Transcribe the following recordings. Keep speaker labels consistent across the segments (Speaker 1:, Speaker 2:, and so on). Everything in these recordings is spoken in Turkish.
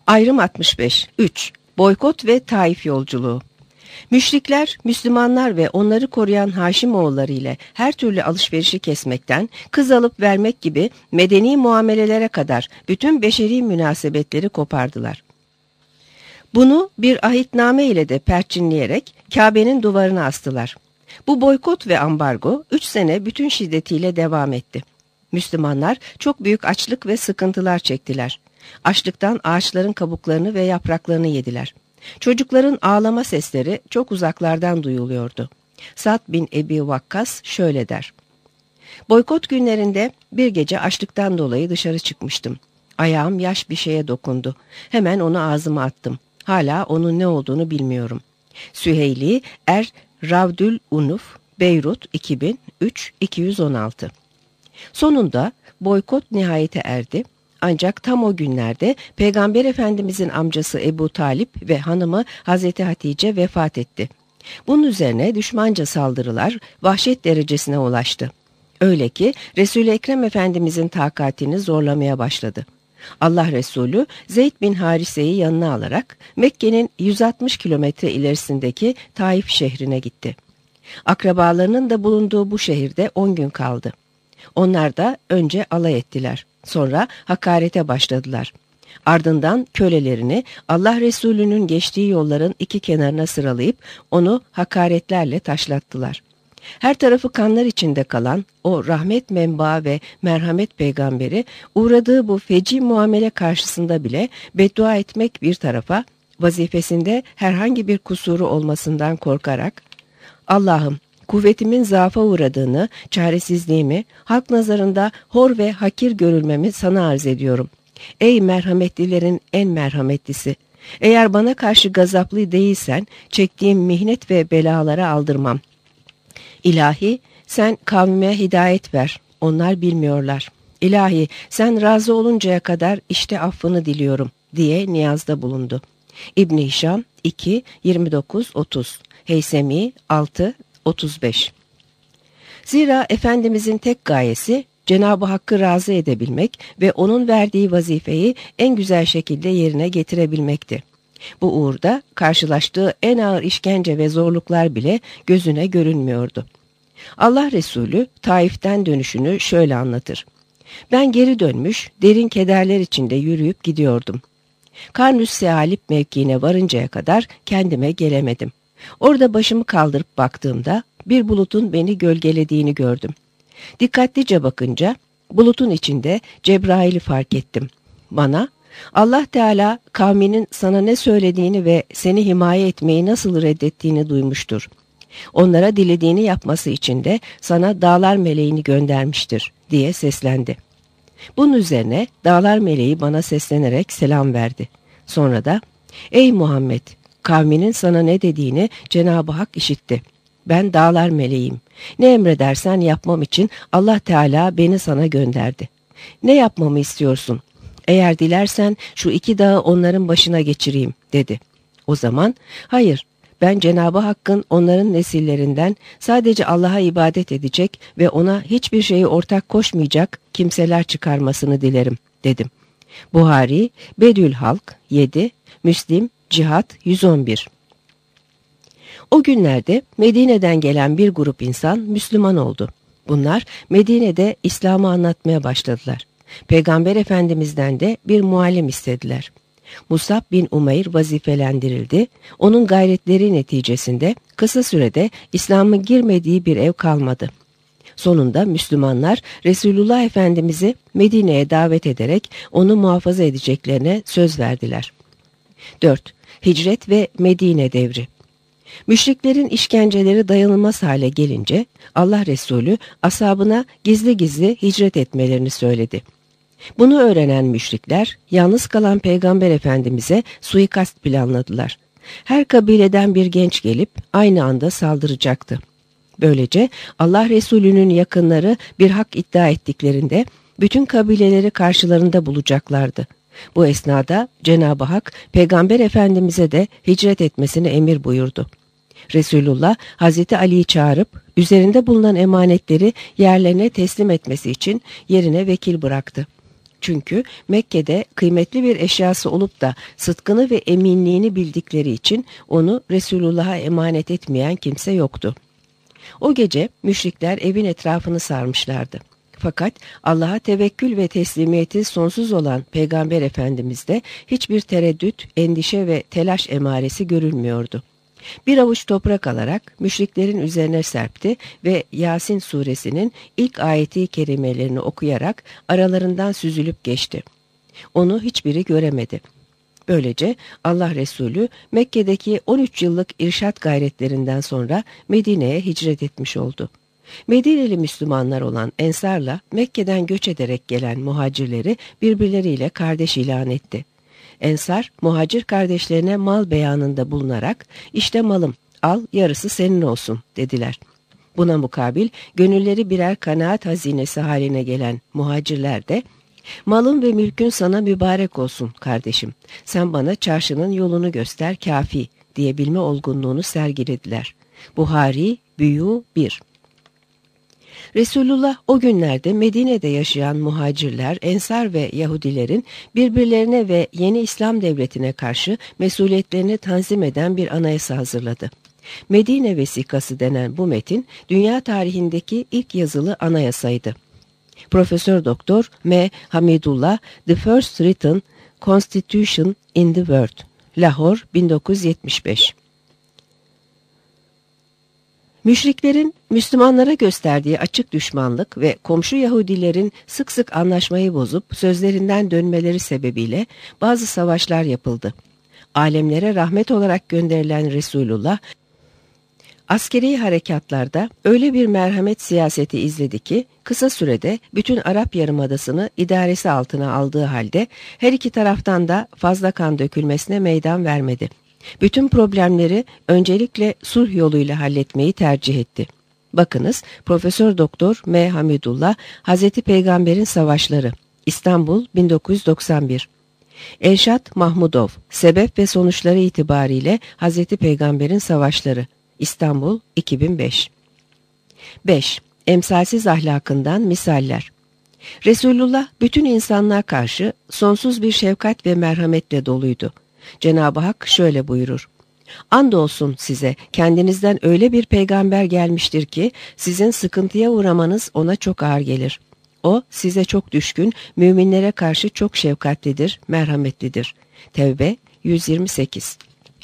Speaker 1: Ayrım 65. 3. Boykot ve Taif yolculuğu. Müşrikler, Müslümanlar ve onları koruyan Haşimoğulları ile her türlü alışverişi kesmekten, kız alıp vermek gibi medeni muamelelere kadar bütün beşeri münasebetleri kopardılar. Bunu bir ahitname ile de perçinleyerek Kabe'nin duvarına astılar. Bu boykot ve ambargo 3 sene bütün şiddetiyle devam etti. Müslümanlar çok büyük açlık ve sıkıntılar çektiler. Açlıktan ağaçların kabuklarını ve yapraklarını yediler. Çocukların ağlama sesleri çok uzaklardan duyuluyordu. Sa'd bin Ebi Vakkas şöyle der: Boykot günlerinde bir gece açlıktan dolayı dışarı çıkmıştım. Ayağım yaş bir şeye dokundu. Hemen onu ağzıma attım. Hala onun ne olduğunu bilmiyorum. Süheyli Er Ravdül Unuf, Beyrut 2003-216. Sonunda boykot nihayete erdi. Ancak tam o günlerde Peygamber Efendimizin amcası Ebu Talip ve hanımı Hazreti Hatice vefat etti. Bunun üzerine düşmanca saldırılar vahşet derecesine ulaştı. Öyle ki Resul-i Ekrem Efendimizin takatini zorlamaya başladı. Allah Resulü Zeyd bin Harise'yi yanına alarak Mekke'nin 160 kilometre ilerisindeki Taif şehrine gitti. Akrabalarının da bulunduğu bu şehirde 10 gün kaldı. Onlar da önce alay ettiler. Sonra hakarete başladılar. Ardından kölelerini Allah Resulü'nün geçtiği yolların iki kenarına sıralayıp onu hakaretlerle taşlattılar. Her tarafı kanlar içinde kalan o rahmet menbaı ve merhamet peygamberi uğradığı bu feci muamele karşısında bile beddua etmek bir tarafa, vazifesinde herhangi bir kusuru olmasından korkarak Allah'ım, kuvvetimin zaafa uğradığını, çaresizliğimi, halk nazarında hor ve hakir görülmemi sana arz ediyorum. Ey merhametlilerin en merhametlisi! Eğer bana karşı gazaplı değilsen, çektiğim mihnet ve belalara aldırmam. İlahi, sen kavmime hidayet ver, onlar bilmiyorlar. İlahi, sen razı oluncaya kadar işte affını diliyorum, diye niyazda bulundu. İbn-i Hişam 2, 29-30, Heysemi 6, 35. Zira Efendimizin tek gayesi Cenab-ı Hakk'ı razı edebilmek ve onun verdiği vazifeyi en güzel şekilde yerine getirebilmekti. Bu uğurda karşılaştığı en ağır işkence ve zorluklar bile gözüne görünmüyordu. Allah Resulü Taif'ten dönüşünü şöyle anlatır: Ben geri dönmüş, derin kederler içinde yürüyüp gidiyordum. Karnüs Sealip mevkiine varıncaya kadar kendime gelemedim. Orada başımı kaldırıp baktığımda bir bulutun beni gölgelediğini gördüm. Dikkatlice bakınca bulutun içinde Cebrail'i fark ettim. Bana, Allah Teala kavminin sana ne söylediğini ve seni himaye etmeyi nasıl reddettiğini duymuştur. Onlara dilediğini yapması için de sana dağlar meleğini göndermiştir, diye seslendi. Bunun üzerine dağlar meleği bana seslenerek selam verdi. Sonra da, ey Muhammed, kavminin sana ne dediğini Cenab-ı Hak işitti. Ben dağlar meleğim. Ne emredersen yapmam için Allah Teala beni sana gönderdi. Ne yapmamı istiyorsun? Eğer dilersen şu 2 dağı onların başına geçireyim, dedi. O zaman, hayır, ben Cenab-ı Hakk'ın onların nesillerinden sadece Allah'a ibadet edecek ve ona hiçbir şeyi ortak koşmayacak kimseler çıkarmasını dilerim, dedim. Buhari, Bedül Halk 7, Müslim, Cihat 111. O günlerde Medine'den gelen bir grup insan Müslüman oldu. Bunlar Medine'de İslam'ı anlatmaya başladılar. Peygamber Efendimiz'den de bir muallim istediler. Musab bin Umeyr vazifelendirildi. Onun gayretleri neticesinde kısa sürede İslam'ın girmediği bir ev kalmadı. Sonunda Müslümanlar Resulullah Efendimiz'i Medine'ye davet ederek onu muhafaza edeceklerine söz verdiler. 4. Hicret ve Medine devri. Müşriklerin işkenceleri dayanılmaz hale gelince Allah Resulü ashabına gizli gizli hicret etmelerini söyledi. Bunu öğrenen müşrikler yalnız kalan Peygamber Efendimiz'e suikast planladılar. Her kabileden bir genç gelip aynı anda saldıracaktı. Böylece Allah Resulü'nün yakınları bir hak iddia ettiklerinde bütün kabileleri karşılarında bulacaklardı. Bu esnada Cenab-ı Hak Peygamber Efendimiz'e de hicret etmesini emir buyurdu. Resulullah Hazreti Ali'yi çağırıp üzerinde bulunan emanetleri yerlerine teslim etmesi için yerine vekil bıraktı. Çünkü Mekke'de kıymetli bir eşyası olup da sıdkını ve eminliğini bildikleri için onu Resulullah'a emanet etmeyen kimse yoktu. O gece müşrikler evin etrafını sarmışlardı. Fakat Allah'a tevekkül ve teslimiyeti sonsuz olan Peygamber Efendimiz'de hiçbir tereddüt, endişe ve telaş emaresi görülmüyordu. Bir avuç toprak alarak müşriklerin üzerine serpti ve Yasin suresinin ilk ayeti kerimelerini okuyarak aralarından süzülüp geçti. Onu hiçbiri göremedi. Böylece Allah Resulü Mekke'deki 13 yıllık irşat gayretlerinden sonra Medine'ye hicret etmiş oldu. Medineli Müslümanlar olan Ensar'la Mekke'den göç ederek gelen muhacirleri birbirleriyle kardeş ilan etti. Ensar, muhacir kardeşlerine mal beyanında bulunarak "İşte malım, al yarısı senin olsun" dediler. Buna mukabil gönülleri birer kanaat hazinesi haline gelen muhacirler de "Malın ve mülkün sana mübarek olsun kardeşim, sen bana çarşının yolunu göster kafi" diyebilme olgunluğunu sergilediler. Buhari, Büyü 1. Resulullah o günlerde Medine'de yaşayan muhacirler, Ensar ve Yahudilerin birbirlerine ve yeni İslam devletine karşı mesuliyetlerini tanzim eden bir anayasa hazırladı. Medine Vesikası denen bu metin, dünya tarihindeki ilk yazılı anayasaydı. Profesör Doktor M. Hamidullah, The First Written Constitution in the World, Lahore, 1975. Müşriklerin Müslümanlara gösterdiği açık düşmanlık ve komşu Yahudilerin sık sık anlaşmayı bozup sözlerinden dönmeleri sebebiyle bazı savaşlar yapıldı. Alemlere rahmet olarak gönderilen Resulullah, askeri harekatlarda öyle bir merhamet siyaseti izledi ki kısa sürede bütün Arap Yarımadası'nı idaresi altına aldığı halde her iki taraftan da fazla kan dökülmesine meydan vermedi. Bütün problemleri öncelikle sulh yoluyla halletmeyi tercih etti. Bakınız Profesör Doktor M. Hamidullah, Hazreti Peygamber'in Savaşları, İstanbul 1991. Elşad Mahmudov, Sebep ve Sonuçları itibariyle Hazreti Peygamber'in Savaşları, İstanbul 2005. 5. Emsalsiz ahlakından misaller. Resulullah bütün insanlığa karşı sonsuz bir şefkat ve merhametle doluydu. Cenab-ı Hak şöyle buyurur: "Andolsun size kendinizden öyle bir peygamber gelmiştir ki sizin sıkıntıya uğramanız ona çok ağır gelir. O size çok düşkün, müminlere karşı çok şefkatlidir, merhametlidir." Tevbe 128.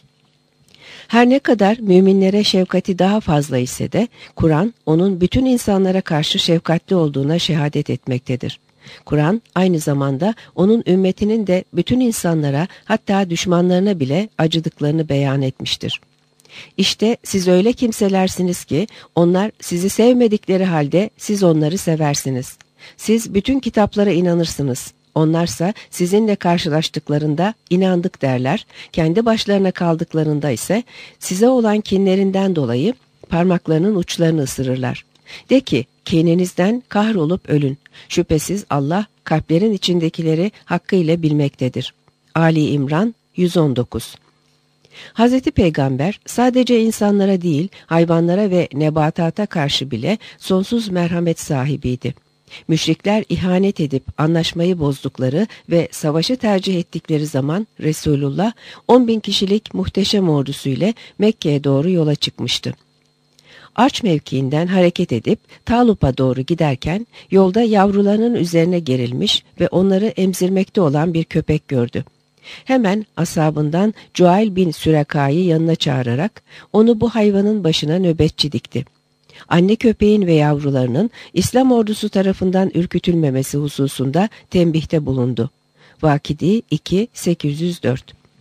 Speaker 1: Her ne kadar müminlere şefkati daha fazla ise de Kur'an onun bütün insanlara karşı şefkatli olduğuna şehadet etmektedir. Kur'an aynı zamanda onun ümmetinin de bütün insanlara, hatta düşmanlarına bile acıdıklarını beyan etmiştir. İşte siz öyle kimselersiniz ki onlar sizi sevmedikleri halde siz onları seversiniz. Siz bütün kitaplara inanırsınız. Onlarsa sizinle karşılaştıklarında inandık derler. Kendi başlarına kaldıklarında ise size olan kinlerinden dolayı parmaklarının uçlarını ısırırlar. De ki, kininizden kahrolup ölün. Şüphesiz Allah kalplerin içindekileri hakkıyla bilmektedir. Ali İmran 119. Hazreti Peygamber sadece insanlara değil, hayvanlara ve nebatata karşı bile sonsuz merhamet sahibiydi. Müşrikler ihanet edip anlaşmayı bozdukları ve savaşı tercih ettikleri zaman Resulullah 10.000 kişilik muhteşem ordusuyla Mekke'ye doğru yola çıkmıştı. Arç mevkiinden hareket edip Talup'a doğru giderken yolda yavrularının üzerine gerilmiş ve onları emzirmekte olan bir köpek gördü. Hemen ashabından Cuayl bin Süreka'yı yanına çağırarak onu bu hayvanın başına nöbetçi dikti. Anne köpeğin ve yavrularının İslam ordusu tarafından ürkütülmemesi hususunda tembihte bulundu. Vakidi 2-804.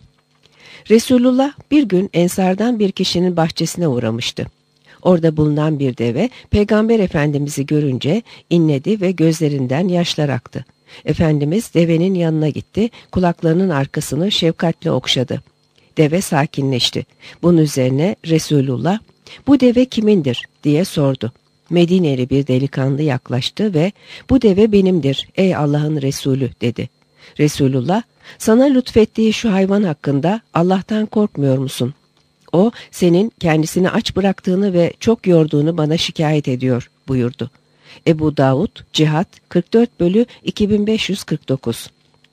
Speaker 1: Resulullah bir gün Ensardan bir kişinin bahçesine uğramıştı. Orada bulunan bir deve Peygamber Efendimiz'i görünce inledi ve gözlerinden yaşlar aktı. Efendimiz devenin yanına gitti, kulaklarının arkasını şefkatle okşadı. Deve sakinleşti. Bunun üzerine Resulullah, "Bu deve kimindir?" diye sordu. Medineli bir delikanlı yaklaştı ve "Bu deve benimdir ey Allah'ın Resulü" dedi. Resulullah, "Sana lütfettiği şu hayvan hakkında Allah'tan korkmuyor musun? O senin kendisini aç bıraktığını ve çok yorduğunu bana şikayet ediyor" buyurdu. Ebu Davud, Cihat 44 bölü 2549.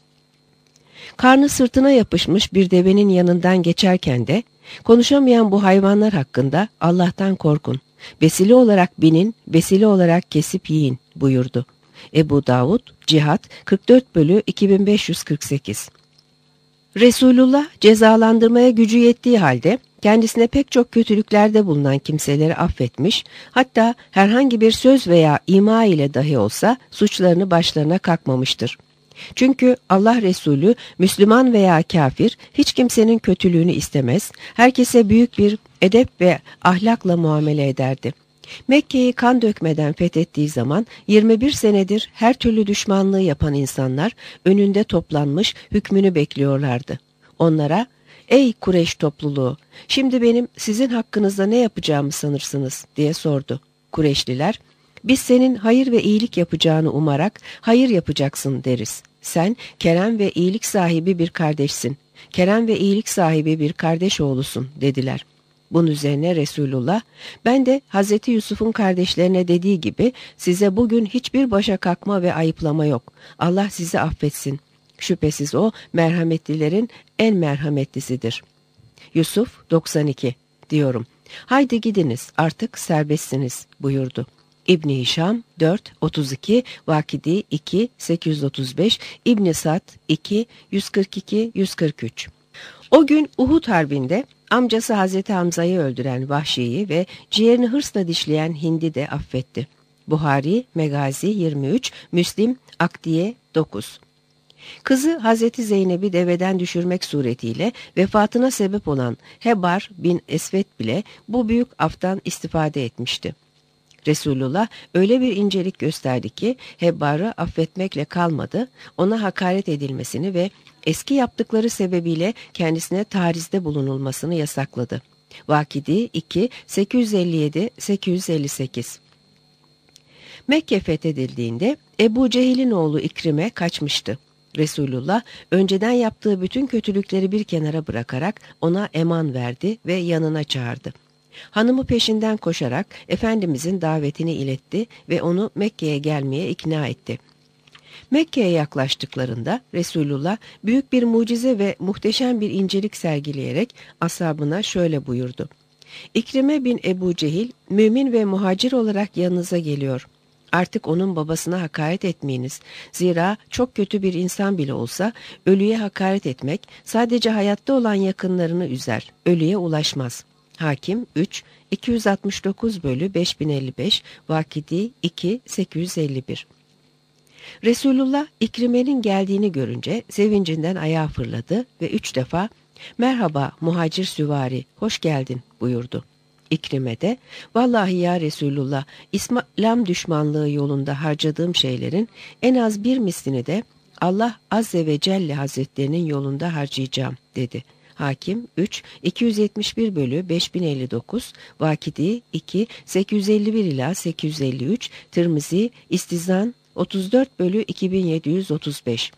Speaker 1: Karnı sırtına yapışmış bir devenin yanından geçerken de, konuşamayan bu hayvanlar hakkında Allah'tan korkun. Vesile olarak binin, vesile olarak kesip yiyin buyurdu. Ebu Davud, Cihat 44 bölü 2548. Resulullah cezalandırmaya gücü yettiği halde kendisine pek çok kötülüklerde bulunan kimseleri affetmiş, hatta herhangi bir söz veya ima ile dahi olsa suçlarını başlarına kakmamıştır. Çünkü Allah Resulü Müslüman veya kafir hiç kimsenin kötülüğünü istemez, herkese büyük bir edep ve ahlakla muamele ederdi. Mekke'yi kan dökmeden fethettiği zaman 21 senedir her türlü düşmanlığı yapan insanlar önünde toplanmış hükmünü bekliyorlardı. Onlara, "Ey Kureyş topluluğu, şimdi benim sizin hakkınızda ne yapacağımı sanırsınız?" diye sordu. Kureyşliler, "Biz senin hayır ve iyilik yapacağını umarak hayır yapacaksın deriz. Sen kerem ve iyilik sahibi bir kardeşsin. Kerem ve iyilik sahibi bir kardeş oğlusun," dediler. Bunun üzerine Resulullah, "Ben de Hazreti Yusuf'un kardeşlerine dediği gibi size bugün hiçbir başa kalkma ve ayıplama yok. Allah sizi affetsin. Şüphesiz o merhametlilerin en merhametlisidir." Yusuf 92 diyorum. "Haydi gidiniz, artık serbestsiniz," buyurdu. İbn Hişam 4-32, Vakidi 2-835, İbn Sad 2-142-143. O gün Uhud Harbi'nde amcası Hazreti Hamza'yı öldüren Vahşi'yi ve ciğerini hırsla dişleyen Hind'i de affetti. Buhari, Megazi 23, Müslim, Akdiye 9. Kızı Hazreti Zeynep'i deveden düşürmek suretiyle vefatına sebep olan Hebar bin Esved bile bu büyük aftan istifade etmişti. Resulullah öyle bir incelik gösterdi ki Hebbar'ı affetmekle kalmadı, ona hakaret edilmesini ve eski yaptıkları sebebiyle kendisine tarizde bulunulmasını yasakladı. Vakidi 2, 857-858. Mekke fethedildiğinde Ebu Cehil'in oğlu İkrim'e kaçmıştı. Resulullah önceden yaptığı bütün kötülükleri bir kenara bırakarak ona eman verdi ve yanına çağırdı. Hanımı peşinden koşarak Efendimizin davetini iletti ve onu Mekke'ye gelmeye ikna etti. Mekke'ye yaklaştıklarında Resulullah büyük bir mucize ve muhteşem bir incelik sergileyerek ashabına şöyle buyurdu: "İkrime bin Ebu Cehil mümin ve muhacir olarak yanınıza geliyor. Artık onun babasına hakaret etmeyiniz. Zira çok kötü bir insan bile olsa ölüye hakaret etmek sadece hayatta olan yakınlarını üzer, ölüye ulaşmaz." Hakim 3, 269 bölü 5055, Vakidi 2, 851. Resulullah İkrime'nin geldiğini görünce sevincinden ayağa fırladı ve 3 defa "Merhaba muhacir süvari, hoş geldin," buyurdu. İkrime de, "Vallahi ya Resulullah, İslam düşmanlığı yolunda harcadığım şeylerin en az bir mislini de Allah Azze ve Celle Hazretlerinin yolunda harcayacağım," dedi. Hakim 3, 271 bölü 5059, Vakidi 2, 851 ila 853, Tirmizi, İstizan 34 bölü 2735.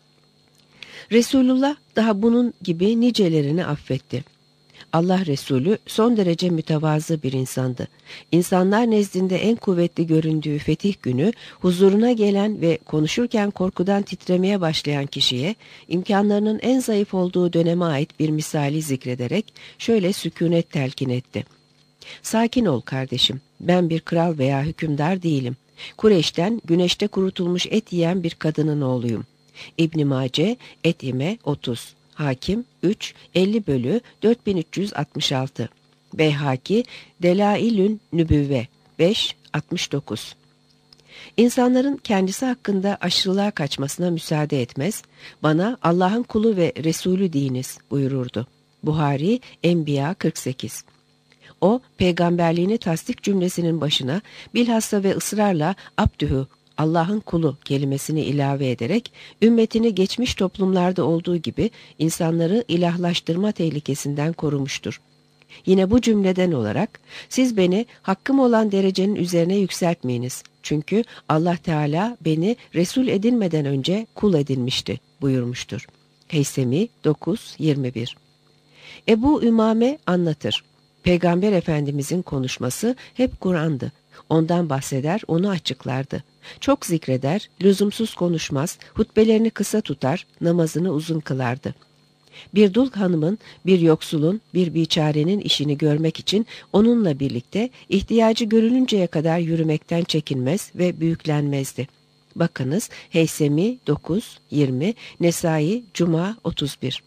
Speaker 1: Resulullah daha bunun gibi nicelerini affetti. Allah Resulü son derece mütevazı bir insandı. İnsanlar nezdinde en kuvvetli göründüğü fetih günü huzuruna gelen ve konuşurken korkudan titremeye başlayan kişiye imkanlarının en zayıf olduğu döneme ait bir misali zikrederek şöyle sükunet telkin etti: "Sakin ol kardeşim, ben bir kral veya hükümdar değilim. Kureyş'ten güneşte kurutulmuş et yiyen bir kadının oğluyum." İbn Mace, Et yeme 30. Hakim 3, 50 bölü 4366. Beyhaki, Delailün Nübüvve 5, 69. İnsanların kendisi hakkında aşırılığa kaçmasına müsaade etmez, "Bana Allah'ın kulu ve Resulü deyiniz," buyururdu. Buhari, Enbiya 48. O, peygamberliğini tasdik cümlesinin başına bilhassa ve ısrarla "Abdühü," Allah'ın kulu kelimesini ilave ederek ümmetini geçmiş toplumlarda olduğu gibi insanları ilahlaştırma tehlikesinden korumuştur. Yine bu cümleden olarak "Siz beni hakkım olan derecenin üzerine yükseltmeyiniz. Çünkü Allah Teala beni Resul edinmeden önce kul edinmişti," buyurmuştur. Heysemi 9-21. Ebu Ümame anlatır: Peygamber Efendimizin konuşması hep Kur'an'dı. Ondan bahseder, onu açıklardı. Çok zikreder, lüzumsuz konuşmaz, hutbelerini kısa tutar, namazını uzun kılardı. Bir dul hanımın, bir yoksulun, bir biçarenin işini görmek için onunla birlikte ihtiyacı görülünceye kadar yürümekten çekinmez ve büyüklenmezdi. Bakınız Heysemi 9-20, Nesai Cuma 31.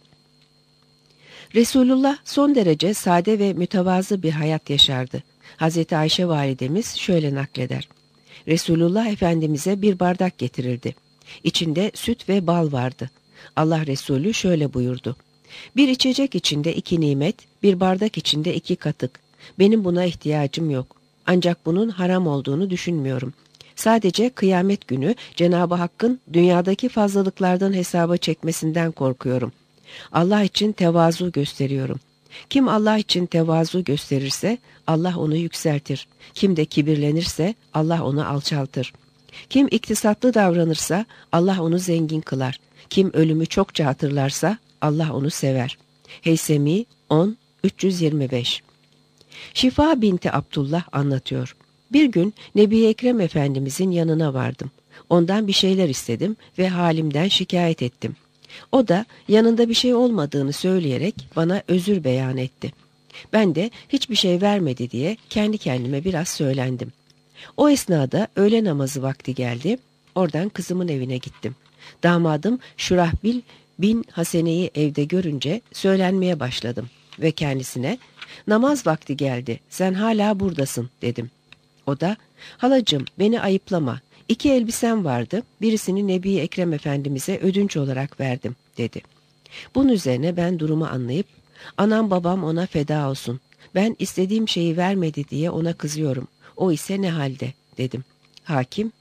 Speaker 1: Resulullah son derece sade ve mütevazı bir hayat yaşardı. Hazreti Ayşe validemiz şöyle nakleder. Resulullah Efendimiz'e bir bardak getirirdi. İçinde süt ve bal vardı. Allah Resulü şöyle buyurdu. Bir içecek içinde 2 nimet, bir bardak içinde 2 katık. Benim buna ihtiyacım yok. Ancak bunun haram olduğunu düşünmüyorum. Sadece kıyamet günü Cenab-ı Hakk'ın dünyadaki fazlalıklardan hesaba çekmesinden korkuyorum. Allah için tevazu gösteriyorum. Kim Allah için tevazu gösterirse Allah onu yükseltir. Kim de kibirlenirse Allah onu alçaltır. Kim iktisatlı davranırsa Allah onu zengin kılar. Kim ölümü çokça hatırlarsa Allah onu sever. Heysemi 10-325. Şifa binti Abdullah anlatıyor. Bir gün Nebi Ekrem Efendimizin yanına vardım. Ondan bir şeyler istedim ve halimden şikayet ettim. O da yanında bir şey olmadığını söyleyerek bana özür beyan etti. Ben de hiçbir şey vermedi diye kendi kendime biraz söylendim. O esnada öğle namazı vakti geldi. Oradan kızımın evine gittim. Damadım Şurahbil bin Hasene'yi evde görünce söylenmeye başladım ve kendisine namaz vakti geldi, sen hala buradasın dedim. O da halacığım beni ayıplama, 2 elbisem vardı, birisini Nebi Ekrem Efendimiz'e ödünç olarak verdim dedi. Bunun üzerine ben durumu anlayıp anam babam ona feda olsun, ben istediğim şeyi vermedi diye ona kızıyorum, o ise ne halde dedim. Hakim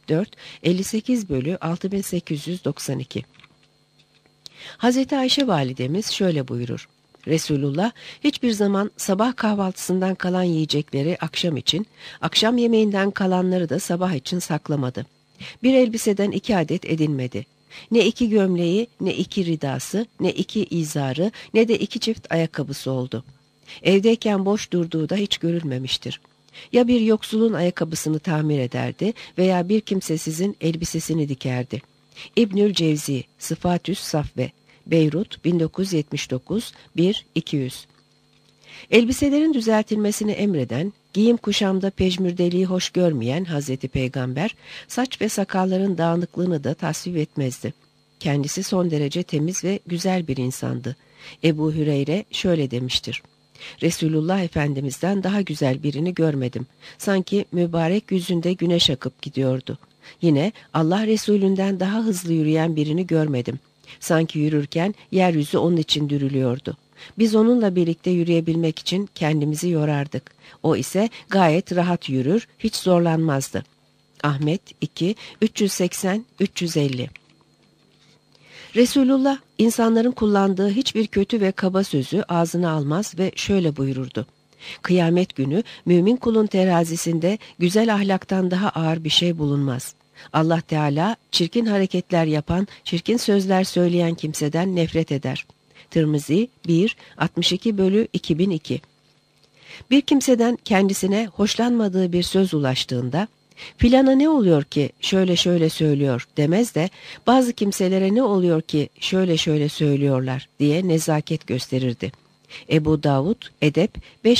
Speaker 1: 4-58/6892. Hazreti Ayşe validemiz şöyle buyurur. Resulullah hiçbir zaman sabah kahvaltısından kalan yiyecekleri akşam için, akşam yemeğinden kalanları da sabah için saklamadı. Bir elbiseden 2 adet edinmedi. Ne 2 gömleği, ne 2 ridası, ne 2 izarı, ne de 2 çift ayakkabısı oldu. Evdeyken boş durduğu da hiç görülmemiştir. Ya bir yoksulun ayakkabısını tamir ederdi veya bir kimsesizin elbisesini dikerdi. İbnül Cevzi, Sıfatüs Safve, Beyrut 1979 1-200. Elbiselerin düzeltilmesini emreden, giyim kuşamda pejmürdeliği hoş görmeyen Hazreti Peygamber, saç ve sakalların dağınıklığını da tasvip etmezdi. Kendisi son derece temiz ve güzel bir insandı. Ebu Hüreyre şöyle demiştir. Resulullah Efendimiz'den daha güzel birini görmedim. Sanki mübarek yüzünde güneş akıp gidiyordu. Yine Allah Resulünden daha hızlı yürüyen birini görmedim. Sanki yürürken yeryüzü onun için dürülüyordu. Biz onunla birlikte yürüyebilmek için kendimizi yorardık. O ise gayet rahat yürür, hiç zorlanmazdı. Ahmet 2 380-350. Resulullah insanların kullandığı hiçbir kötü ve kaba sözü ağzına almaz ve şöyle buyururdu. Kıyamet günü mümin kulun terazisinde güzel ahlaktan daha ağır bir şey bulunmaz. Allah Teala çirkin hareketler yapan, çirkin sözler söyleyen kimseden nefret eder. Tirmizi 1-62/2002. Bir kimseden kendisine hoşlanmadığı bir söz ulaştığında, filana ne oluyor ki şöyle şöyle söylüyor demez de bazı kimselere ne oluyor ki şöyle şöyle söylüyorlar diye nezaket gösterirdi. Ebu Davud Edep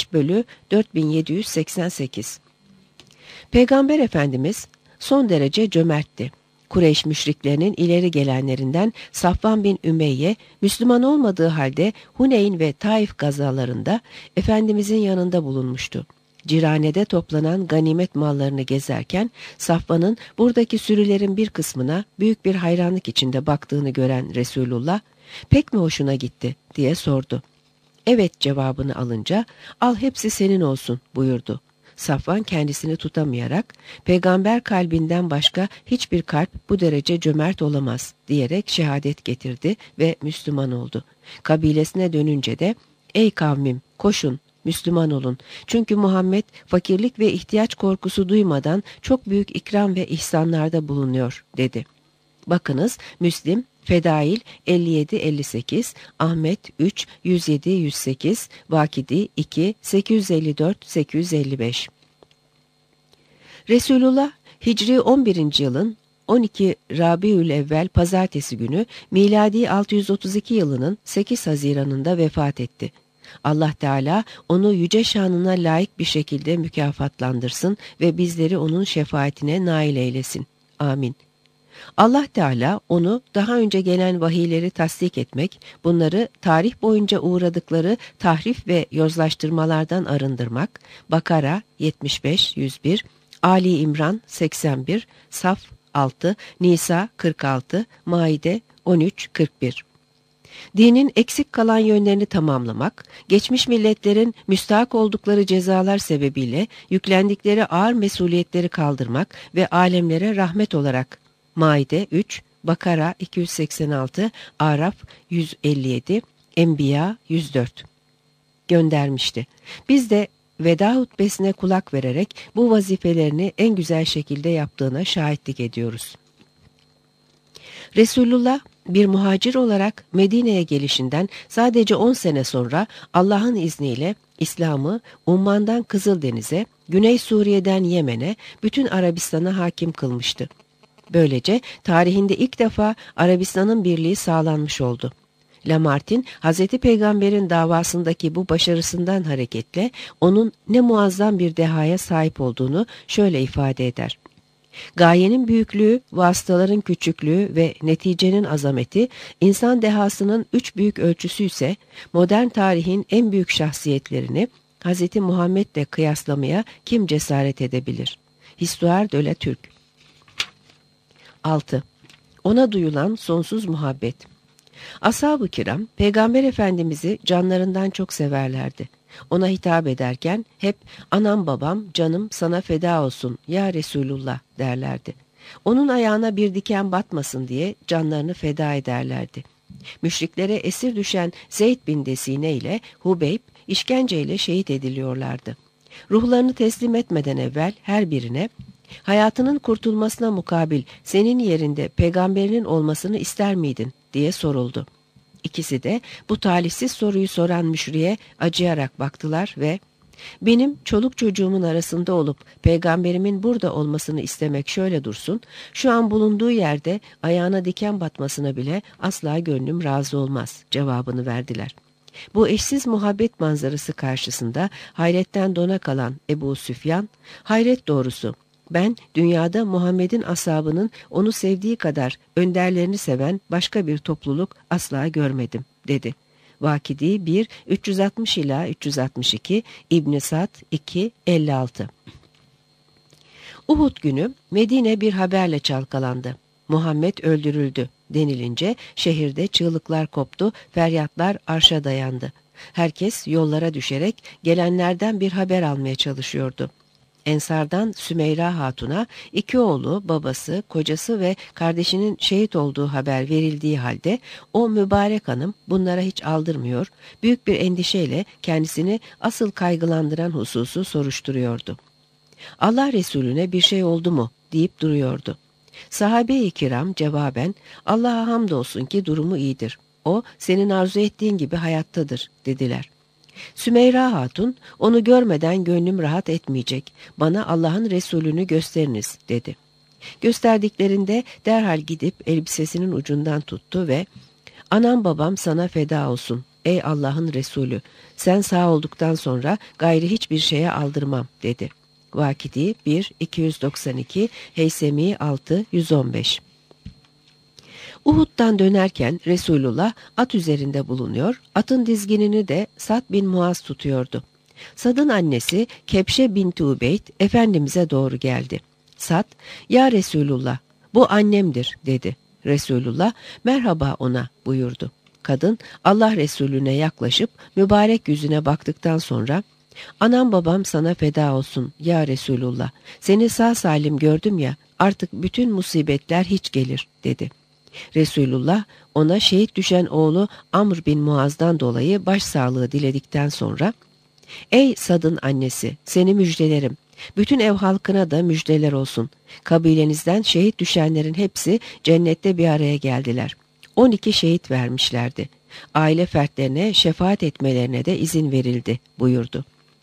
Speaker 1: 5/4788. Peygamber Efendimiz son derece cömertti. Kureyş müşriklerinin ileri gelenlerinden Safvan bin Ümeyye, Müslüman olmadığı halde Huneyn ve Taif gazalarında Efendimizin yanında bulunmuştu. Cirane'de toplanan ganimet mallarını gezerken Safvan'ın buradaki sürülerin bir kısmına büyük bir hayranlık içinde baktığını gören Resulullah, "Pek mi hoşuna gitti?" diye sordu. "Evet" cevabını alınca, "Al hepsi senin olsun" buyurdu. Safvan kendisini tutamayarak, "Peygamber kalbinden başka hiçbir kalp bu derece cömert olamaz" diyerek şehadet getirdi ve Müslüman oldu. Kabilesine dönünce de, "Ey kavmim, koşun, Müslüman olun. Çünkü Muhammed fakirlik ve ihtiyaç korkusu duymadan çok büyük ikram ve ihsanlarda bulunuyor" dedi. Bakınız Müslim, Fedail 57-58, Ahmet 3 107-108, Vakidi 2 854-855. Resulullah Hicri 11. yılın 12 Rabiülevvel pazartesi günü miladi 632 yılının 8 Haziran'ında vefat etti. Allah Teala onu yüce şanına layık bir şekilde mükafatlandırsın ve bizleri onun şefaatine nail eylesin. Amin. Allah Teala onu daha önce gelen vahiyleri tasdik etmek, bunları tarih boyunca uğradıkları tahrif ve yozlaştırmalardan arındırmak, Bakara 75-101, Ali İmran 81, Saf 6, Nisa 46, Maide 13-41. Dinin eksik kalan yönlerini tamamlamak, geçmiş milletlerin müstahak oldukları cezalar sebebiyle yüklendikleri ağır mesuliyetleri kaldırmak ve alemlere rahmet olarak Maide 3, Bakara 286, Araf 157, Enbiya 104 göndermişti. Biz de veda hutbesine kulak vererek bu vazifelerini en güzel şekilde yaptığına şahitlik ediyoruz. Resulullah bir muhacir olarak Medine'ye gelişinden sadece 10 sene sonra Allah'ın izniyle İslam'ı Umman'dan Kızıldeniz'e, Güney Suriye'den Yemen'e, bütün Arabistan'a hakim kılmıştı. Böylece tarihinde ilk defa Arabistan'ın birliği sağlanmış oldu. Lamartine, Hz. Peygamber'in davasındaki bu başarısından hareketle onun ne muazzam bir dehaya sahip olduğunu şöyle ifade eder. Gayenin büyüklüğü, vasıtaların küçüklüğü ve neticenin azameti, insan dehasının 3 büyük ölçüsü ise modern tarihin en büyük şahsiyetlerini Hz. Muhammed'le kıyaslamaya kim cesaret edebilir? Histoire de la Turc. 6. Ona duyulan sonsuz muhabbet. Ashab-ı kiram, Peygamber Efendimiz'i canlarından çok severlerdi. Ona hitap ederken hep anam babam canım sana feda olsun ya Resulullah derlerdi. Onun ayağına bir diken batmasın diye canlarını feda ederlerdi. Müşriklere esir düşen Zeyd bin Desine ile Hubeyb işkenceyle şehit ediliyorlardı. Ruhlarını teslim etmeden evvel her birine hayatının kurtulmasına mukabil senin yerinde peygamberinin olmasını ister miydin diye soruldu. İkisi de bu talihsiz soruyu soran müşriye acıyarak baktılar ve benim çoluk çocuğumun arasında olup peygamberimin burada olmasını istemek şöyle dursun, şu an bulunduğu yerde ayağına diken batmasına bile asla gönlüm razı olmaz cevabını verdiler. Bu eşsiz muhabbet manzarası karşısında hayretten dona kalan Ebu Süfyan, hayret doğrusu ben dünyada Muhammed'in ashabının onu sevdiği kadar önderlerini seven başka bir topluluk asla görmedim dedi. Vakidi 1, 360 ila 362, İbn-i Sad 2, 56. Uhud günü Medine bir haberle çalkalandı. Muhammed öldürüldü denilince şehirde çığlıklar koptu, feryatlar arşa dayandı. Herkes yollara düşerek gelenlerden bir haber almaya çalışıyordu. Ensardan Sümeyra Hatun'a 2 oğlu, babası, kocası ve kardeşinin şehit olduğu haber verildiği halde o mübarek hanım bunlara hiç aldırmıyor, büyük bir endişeyle kendisini asıl kaygılandıran hususu soruşturuyordu. Allah Resulüne bir şey oldu mu deyip duruyordu. Sahabe-i kiram cevaben Allah'a hamdolsun ki durumu iyidir. O senin arzu ettiğin gibi hayattadır dediler. Sümeyra Hatun, onu görmeden gönlüm rahat etmeyecek, bana Allah'ın Resulünü gösteriniz dedi. Gösterdiklerinde derhal gidip elbisesinin ucundan tuttu ve anam babam sana feda olsun ey Allah'ın Resulü, sen sağ olduktan sonra gayri hiçbir şeye aldırmam dedi. Vakidi 1, 292, Heysemi 6, 115. Uhud'dan dönerken Resulullah at üzerinde bulunuyor, atın dizginini de Sad bin Muaz tutuyordu. Sad'ın annesi Kebşe binti Ubeyd Efendimiz'e doğru geldi. Sad, ya Resulullah bu annemdir dedi. Resulullah merhaba ona buyurdu. Kadın Allah Resulüne yaklaşıp mübarek yüzüne baktıktan sonra anam babam sana feda olsun ya Resulullah, seni sağ salim gördüm ya artık bütün musibetler hiç gelir dedi. Resulullah ona şehit düşen oğlu Amr bin Muaz'dan dolayı başsağlığı diledikten sonra ey Sad'ın annesi seni müjdelerim. Bütün ev halkına da müjdeler olsun. Kabilenizden şehit düşenlerin hepsi cennette bir araya geldiler. 12 şehit vermişlerdi. Aile fertlerine şefaat etmelerine de izin verildi buyurdu.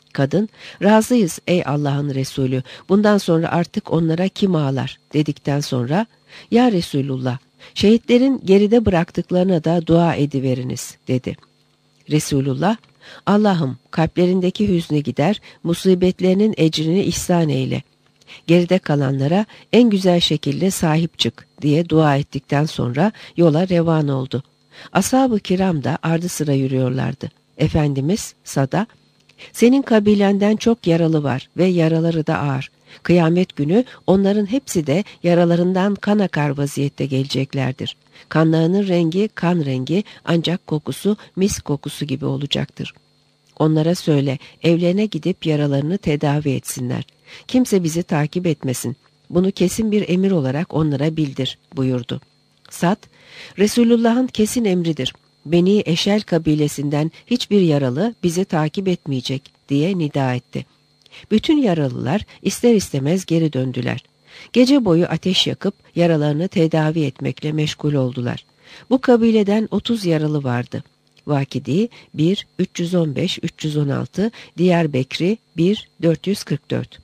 Speaker 1: Kadın, razıyız ey Allah'ın Resulü, bundan sonra artık onlara kim ağlar dedikten sonra, ya Resulullah, şehitlerin geride bıraktıklarına da dua ediveriniz dedi. Resulullah, Allah'ım kalplerindeki hüznü gider, musibetlerinin ecrini ihsan eyle. Geride kalanlara en güzel şekilde sahip çık diye dua ettikten sonra yola revan oldu. Ashab-ı kiram da ardı sıra yürüyorlardı. Efendimiz Sad'a, senin kabilenden çok yaralı var ve yaraları da ağır. Kıyamet günü onların hepsi de yaralarından kan akar vaziyette geleceklerdir. Kanlarının rengi kan rengi, ancak kokusu mis kokusu gibi olacaktır. Onlara söyle, evlerine gidip yaralarını tedavi etsinler. Kimse bizi takip etmesin. Bunu kesin bir emir olarak onlara bildir buyurdu. Sad, Resulullah'ın kesin emridir. Beni Eşel kabilesinden hiçbir yaralı bizi takip etmeyecek diye nida etti. Bütün yaralılar ister istemez geri döndüler. Gece boyu ateş yakıp yaralarını tedavi etmekle meşgul oldular. Bu kabileden 30 yaralı vardı. Vakidi 1 315 316, Diyarbekri 1 444.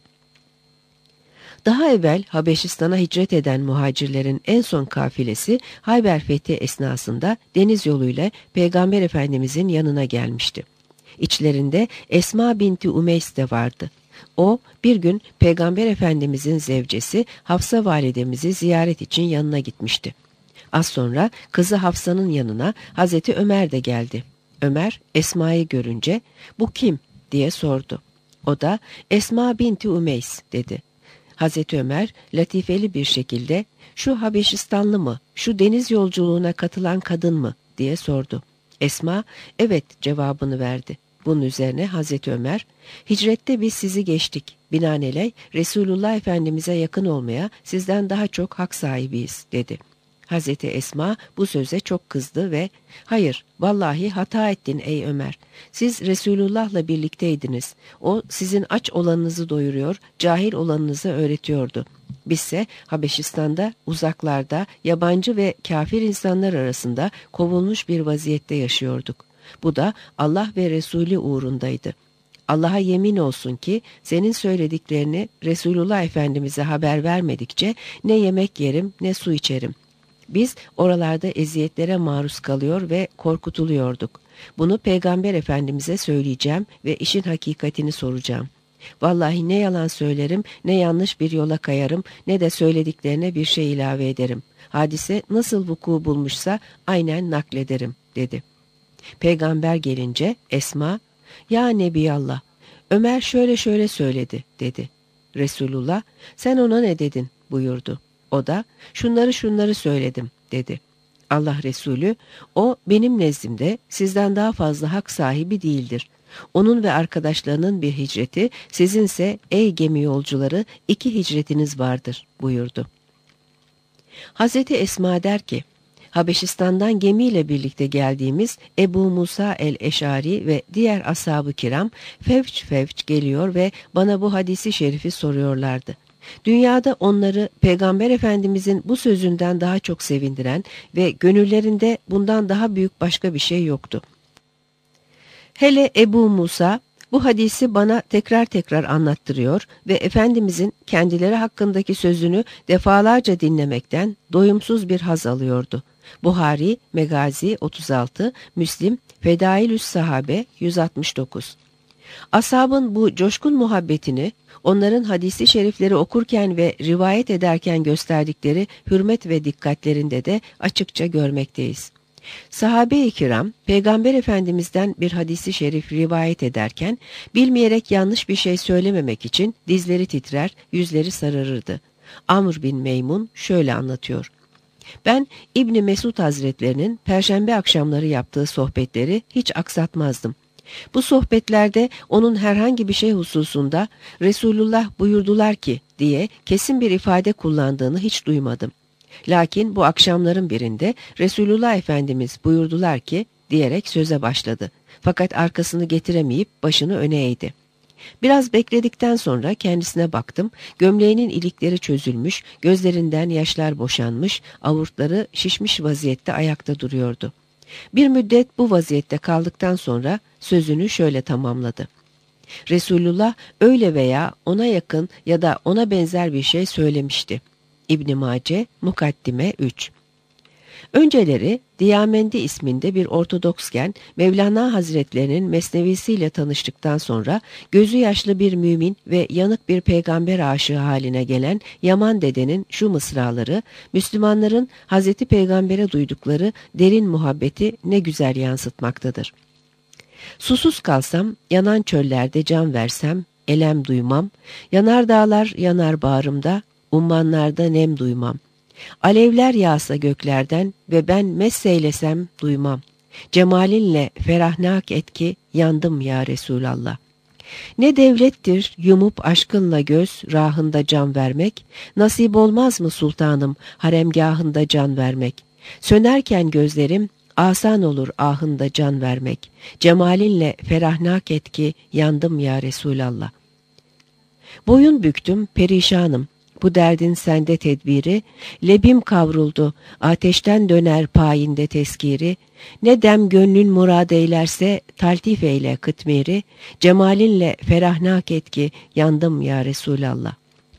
Speaker 1: Daha evvel Habeşistan'a hicret eden muhacirlerin en son kafilesi Hayber fethi esnasında deniz yoluyla Peygamber Efendimizin yanına gelmişti. İçlerinde Esma binti Umeys de vardı. O bir gün Peygamber Efendimizin zevcesi Hafsa validemizi ziyaret için yanına gitmişti. Az sonra kızı Hafsa'nın yanına Hazreti Ömer de geldi. Ömer Esma'yı görünce "Bu kim?" diye sordu. O da "Esma binti Umeys" dedi. Hazreti Ömer latifeli bir şekilde "Şu Habeşistanlı mı, şu deniz yolculuğuna katılan kadın mı?" diye sordu. Esma "Evet" cevabını verdi. Bunun üzerine Hazreti Ömer, "Hicrette biz sizi geçtik. Binaenaleyh Resulullah Efendimiz'e yakın olmaya sizden daha çok hak sahibiyiz" dedi. Hazreti Esma bu söze çok kızdı ve "Hayır, vallahi hata ettin ey Ömer. Siz Resulullah'la birlikteydiniz. O sizin aç olanınızı doyuruyor, cahil olanınızı öğretiyordu. Bizse Habeşistan'da, uzaklarda, yabancı ve kafir insanlar arasında kovulmuş bir vaziyette yaşıyorduk. Bu da Allah ve Resulü uğrundaydı. Allah'a yemin olsun ki senin söylediklerini Resulullah Efendimiz'e haber vermedikçe ne yemek yerim ne su içerim. Biz oralarda eziyetlere maruz kalıyor ve korkutuluyorduk. Bunu Peygamber Efendimiz'e söyleyeceğim ve işin hakikatini soracağım. Vallahi ne yalan söylerim, ne yanlış bir yola kayarım, ne de söylediklerine bir şey ilave ederim. Hadise nasıl vuku bulmuşsa aynen naklederim" dedi. Peygamber gelince Esma, "Ya Nebiyallah, Ömer şöyle şöyle söyledi" dedi. Resulullah, "Sen ona ne dedin?" buyurdu. O da şunları söyledim" dedi. Allah Resulü, "O benim nezdimde sizden daha fazla hak sahibi değildir. Onun ve arkadaşlarının bir hicreti, sizinse ey gemi yolcuları 2 hicretiniz vardır" buyurdu. Hazreti Esma der ki, Habeşistan'dan gemiyle birlikte geldiğimiz Ebu Musa el-Eşari ve diğer ashab-ı kiram fevç fevç geliyor ve bana bu hadisi şerifi soruyorlardı. Dünyada onları Peygamber Efendimizin bu sözünden daha çok sevindiren ve gönüllerinde bundan daha büyük başka bir şey yoktu. Hele Ebu Musa bu hadisi bana tekrar tekrar anlattırıyor ve Efendimizin kendileri hakkındaki sözünü defalarca dinlemekten doyumsuz bir haz alıyordu. Buhari, Megazi 36, Müslim, Fedailü's Sahabe 169. Ashabın bu coşkun muhabbetini onların hadisi şerifleri okurken ve rivayet ederken gösterdikleri hürmet ve dikkatlerinde de açıkça görmekteyiz. Sahabe-i kiram Peygamber Efendimiz'den bir hadisi şerif rivayet ederken bilmeyerek yanlış bir şey söylememek için dizleri titrer, yüzleri sararırdı. Amr bin Meymun şöyle anlatıyor. Ben İbni Mesud Hazretlerinin perşembe akşamları yaptığı sohbetleri hiç aksatmazdım. Bu sohbetlerde onun herhangi bir şey hususunda Resulullah buyurdular ki diye kesin bir ifade kullandığını hiç duymadım. Lakin bu akşamların birinde Resulullah Efendimiz buyurdular ki diyerek söze başladı. Fakat arkasını getiremeyip başını öne eğdi. Biraz bekledikten sonra kendisine baktım. Gömleğinin ilikleri çözülmüş, gözlerinden yaşlar boşanmış, avurtları şişmiş vaziyette ayakta duruyordu. Bir müddet bu vaziyette kaldıktan sonra sözünü şöyle tamamladı. Resulullah öyle veya ona yakın ya da ona benzer bir şey söylemişti. İbn Mace, Mukaddime 3. Önceleri Diyamendi isminde bir Ortodoksken Mevlana Hazretlerinin mesnevisiyle tanıştıktan sonra gözü yaşlı bir mümin ve yanık bir peygamber aşığı haline gelen Yaman dedenin şu mısraları Müslümanların Hazreti Peygamber'e duydukları derin muhabbeti ne güzel yansıtmaktadır. Susuz kalsam, yanan çöllerde can versem, elem duymam, yanar dağlar yanar bağrımda, ummanlarda nem duymam. Alevler yağsa göklerden ve ben messeylesem duymam. Cemalinle ferahnak et ki yandım ya Resulallah. Ne devlettir yumup aşkınla göz rahında can vermek, nasip olmaz mı sultanım haremgahında can vermek? Sönerken gözlerim asan olur ahında can vermek. Cemalinle ferahnak et ki yandım ya Resulallah. Boyun büktüm perişanım. Bu derdin sende tedbiri, lebim kavruldu, ateşten döner payinde teskiri, ne dem gönlün murad eylerse taltif eyle kıtmiri, cemalinle ferahnak et ki yandım ya Resulallah.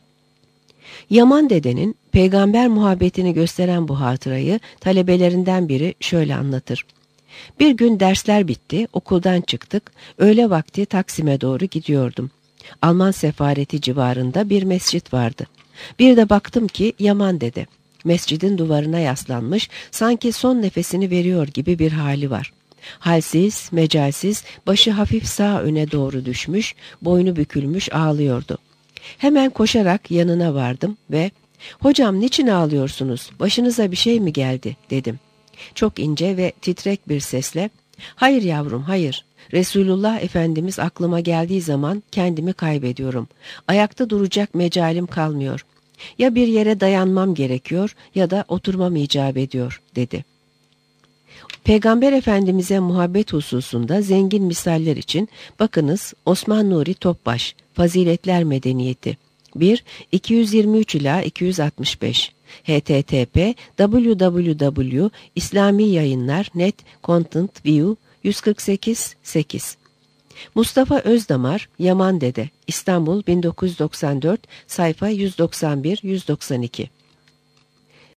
Speaker 1: Yaman dedenin peygamber muhabbetini gösteren bu hatırayı talebelerinden biri şöyle anlatır. Bir gün dersler bitti, okuldan çıktık, öğle vakti Taksim'e doğru gidiyordum. Alman sefareti civarında bir mescit vardı. Bir de baktım ki Yaman dede. Mescidin duvarına yaslanmış, sanki son nefesini veriyor gibi bir hali var. Halsiz, mecalsiz, başı hafif sağ öne doğru düşmüş, boynu bükülmüş ağlıyordu. Hemen koşarak yanına vardım ve "Hocam niçin ağlıyorsunuz? Başınıza bir şey mi geldi?" dedim. Çok ince ve titrek bir sesle "Hayır yavrum, hayır. Resulullah Efendimiz aklıma geldiği zaman kendimi kaybediyorum. Ayakta duracak mecalim kalmıyor. Ya bir yere dayanmam gerekiyor ya da oturmam icap ediyor," dedi. Peygamber Efendimiz'e muhabbet hususunda zengin misaller için bakınız Osman Nuri Topbaş, Faziletler Medeniyeti 1. 223 ila 265 http www.islamiyayınlar.net Content View 148-8 Mustafa Özdamar, Yaman Dede, İstanbul 1994, sayfa 191-192